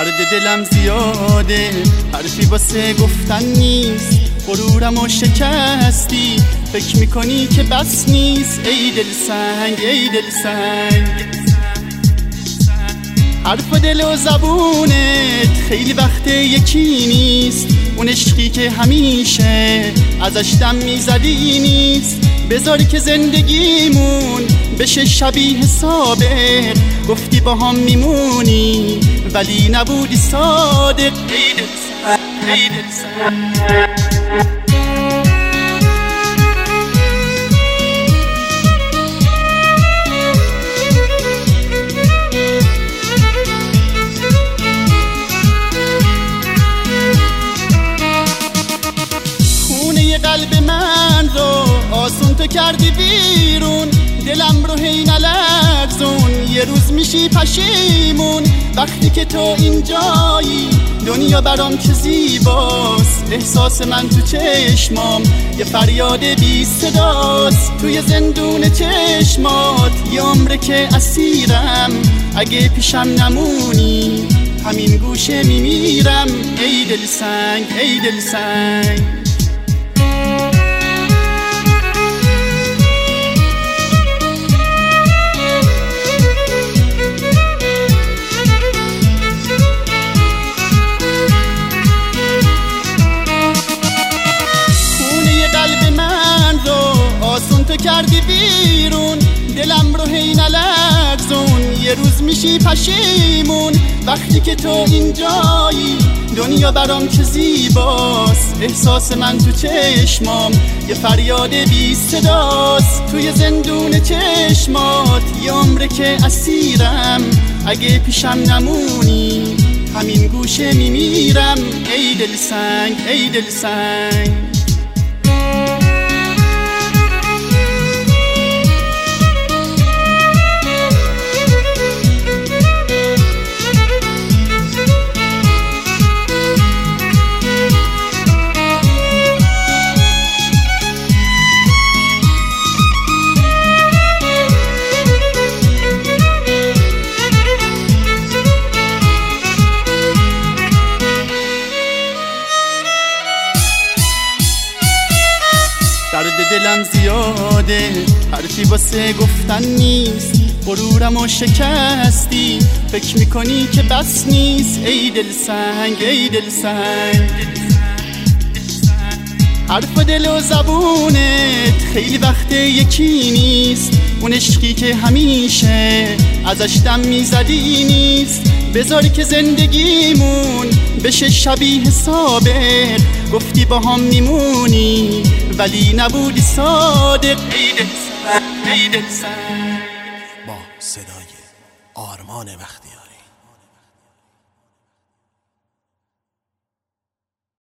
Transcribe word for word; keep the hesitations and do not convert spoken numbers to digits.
درد دلم زیاده، حرفی واسه گفتن نیست، غرورم و شکستی، فکر میکنی که بس نیست. ای دل سنگ ای دل سنگ، حرف دل و زبونت خیلی وقت یکی نیست، اون عشقی که همیشه ازش دم میزدی نیست. بذاری که زندگیمون بشه شبیه سابق، گفتی با هم میمونی ولی نبودی صادق. ای دل سنگ ای دل سنگ، قلب من رو آسون تو کردی بیرون، دلم رو هی نلرزون، یه روز میشی پشیمون. وقتی که تو اینجایی دنیا برام چه زیباست، احساس من تو چشمام یه فریاد بی صداست. توی زندون چشمات یه عمره که اسیرم، اگه پیشم نمونی همین گوشه میمیرم. ای دل سنگ ای دل سنگ، تو کردی بیرون، دلم رو هی نلرزون، یه روز میشی پشیمون. وقتی که تو اینجایی دنیا برام چه زیباست، احساس من تو چشمام یه فریاد بی صداست. توی زندون چشمات یه عمره که اسیرم، اگه پیشم نمونی همین گوشه میمیرم. ای دل سنگ ای دل سنگ، درد دلم زیاده، حرفی واسه گفتن نیست، غرورم و شکستی، فکر میکنی که بس نیست. ای دل سنگ ای دل سنگ، حرف دل و زبونت خیلی وقت یکی نیست، اون عشقی که همیشه ازش دم میزدی نیست. بذاری که زندگیمون بشه شبیه سابق، گفتی با هم میمونی ولی نبودی صادق. ای دل سنگ ای دل سنگ، با صدای آرمان وقت